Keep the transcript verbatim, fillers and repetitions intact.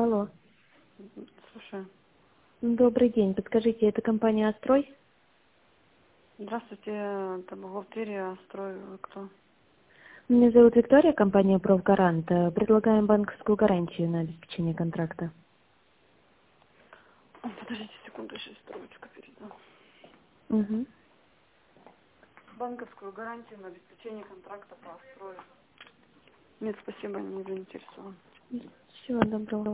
Алло. Слушай. Добрый день. Подскажите, это компания «Астрой»? Здравствуйте, это бухгалтерия, строй, вы кто? Меня зовут Виктория, компания «Профгарант». Э, Предлагаем банковскую гарантию на обеспечение контракта. О, подождите секунду, сейчас строчку передам. Угу. Банковскую гарантию на обеспечение контракта по строю. Нет, спасибо, не заинтересован. Всего доброго.